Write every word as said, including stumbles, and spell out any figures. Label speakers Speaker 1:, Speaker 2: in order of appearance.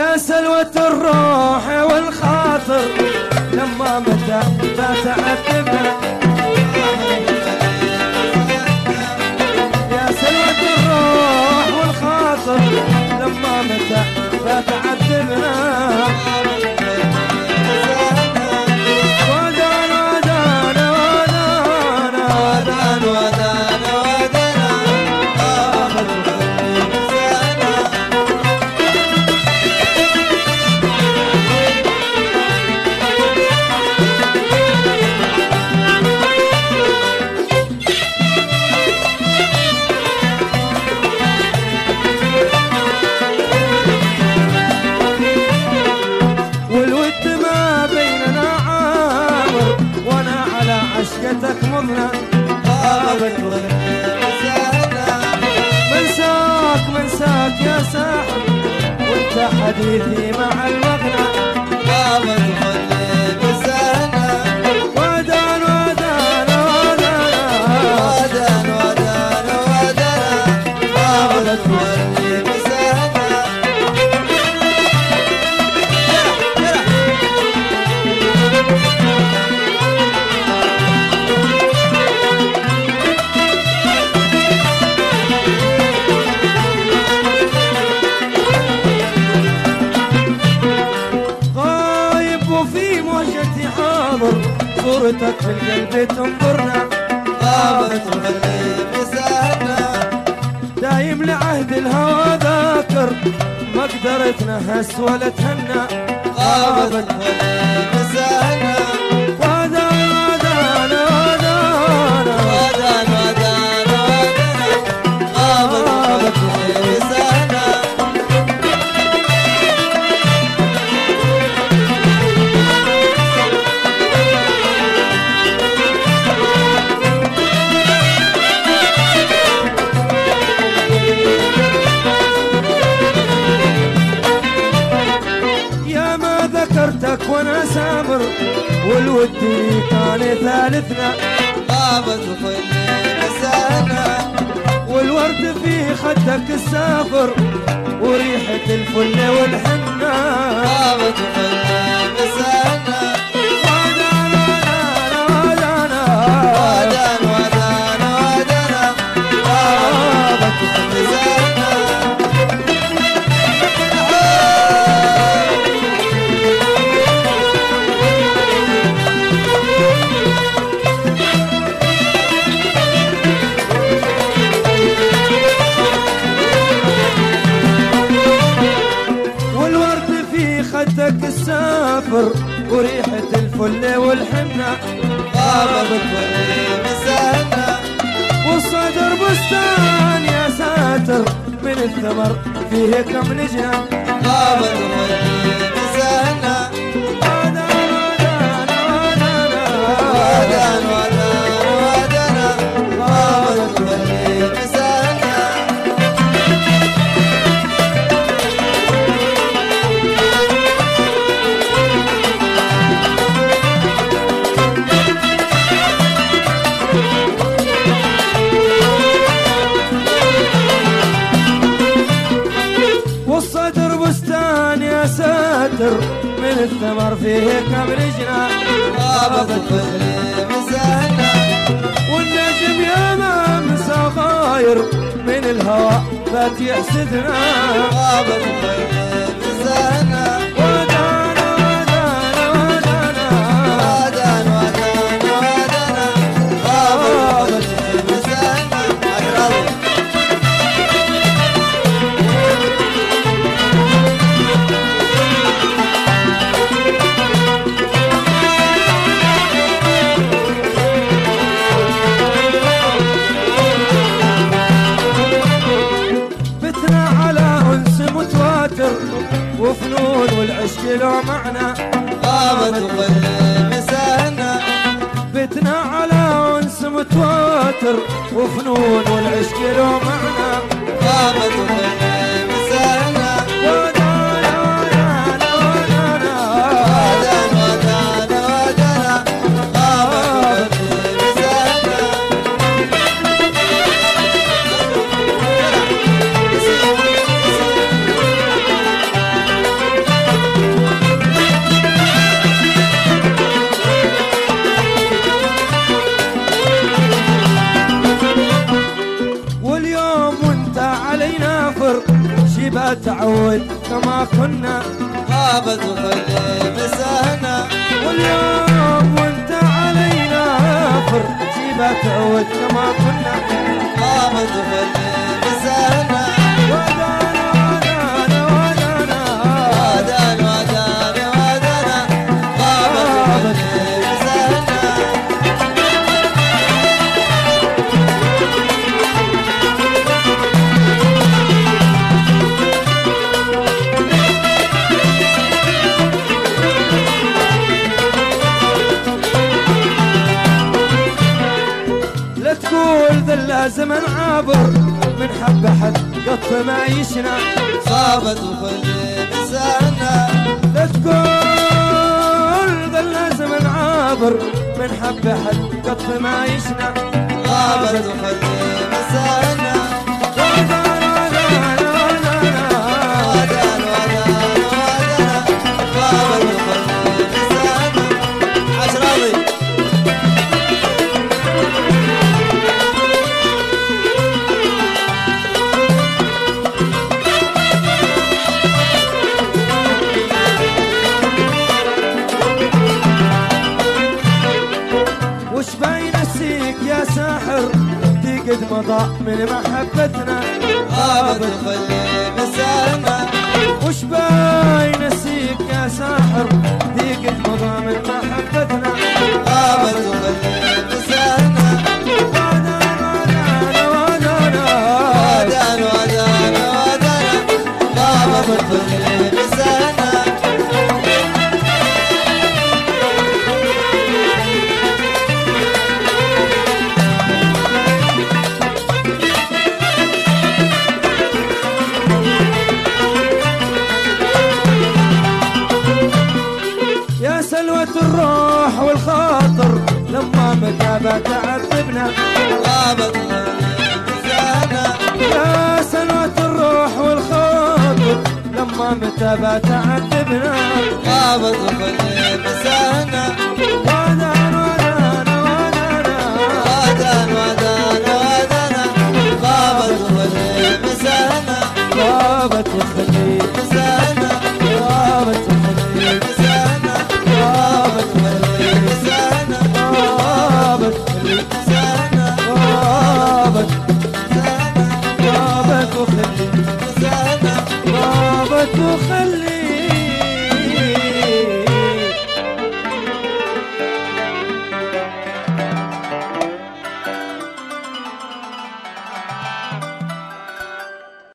Speaker 1: يا سلوة الروح والخاطر لما متى فتعذبنا. يا سلوة الروح والخاطر لما متى فتعذبنا. ودان ودان ودان ودان ودان ودان عشقتك مضنى. غابت منساك منساك يا ساحر وانت حديثي مع المغنى. غابت ودان ودان ودان ودان ودان ودان غابت صورتك في القلب تنظرنا. غابت وخليك سهلنا دايم لعهد الهوى ذاكر ما قدرت نهس ولا تهنى. غابت وخليك سهلنا ودان ودان ودان ودان ودان ودان غابت وخليك سهلنا. ذكرتك وانا سامر والود لي كان ثالثنا. غابت وخليك سهلنا والورد في خدك السافر وريحة الفل والحنة. غابت وخليك سهلنا ودان ودان ودان ودان ودان غابت وخليك سهلنا. خدك السافر وريحة الفل والحنة. غابت وخليك سهلنا والصدر بستان يا ساتر من الثمر فيه كم نجنة. غابت وخليك سهلنا ودان ودان ودان ودان ودان غابت وخليك سهلنا. والصدر بستان يا ساتر من الثمر فيه كم رجنا. غابت وخليك سهلنا والنجم يا مامسى غاير من الهوى فات يحسدنا. غابت وخليك سهلنا ودان ودان ودان ودان ودان ودان غابت وخليك سهلنا. وفنون والعشق له معنى. غابت وخليك سهلنا بتنا على انس متواتر وفنون والعشق له معنى. غابت وخليك سهلنا ودان ودان ودان ودان ودان ودان غابت وخليك سهلنا. كنا
Speaker 2: غابت وخلي مساهنا
Speaker 1: واليوم وانت علينا فر جيبها تعود كما كنا
Speaker 2: غابت وخلي مساهنا
Speaker 1: ودانا ودانا ودانا
Speaker 2: وادانا وادانا وادانا غابت وخلي مساهنا
Speaker 1: لا تقول ذا الزمن عابر من حب حد قط ما يشنى
Speaker 2: غابت وخلي مساهنا
Speaker 1: لا تقول ذا الزمن عابر من حب حد قط ما يشنى
Speaker 2: غابت وخلي مساهنا
Speaker 1: ودانا ودانا ودانا
Speaker 2: وادانا وادانا وادانا غابت وخلي مساهنا عشراوي
Speaker 1: وش باين السيك يا ساحر تقد مضى من محبتنا
Speaker 2: غابت وخلي مساهنا
Speaker 1: وش باين السيك يا ساحر تقد مضى من محبتنا
Speaker 2: غابت وخلي مساهنا
Speaker 1: ودانا ودانا ودانا
Speaker 2: وادانا وادانا وادانا غابت وخلي مساهنا
Speaker 1: يا سلوة الروح والخاطر لما متابع تعذبنا
Speaker 2: غابت وخلي مساهنا
Speaker 1: يا سلوة الروح والخاطر لما متابع تعذبنا
Speaker 2: غابت وخلي مساهنا
Speaker 1: ودانا ودانا ودانا
Speaker 2: وادانا وادانا وادانا غابت وخلي مساهنا
Speaker 1: غابت وخلي
Speaker 2: مساهنا
Speaker 1: غابت وخلي
Speaker 2: مساهنا
Speaker 1: غابت وخلي
Speaker 2: مساهنا
Speaker 1: غابت وخلي
Speaker 2: مساهنا
Speaker 1: غابت
Speaker 2: مساهنا
Speaker 1: غابت وخلي
Speaker 2: مساهنا
Speaker 1: غابت وخلي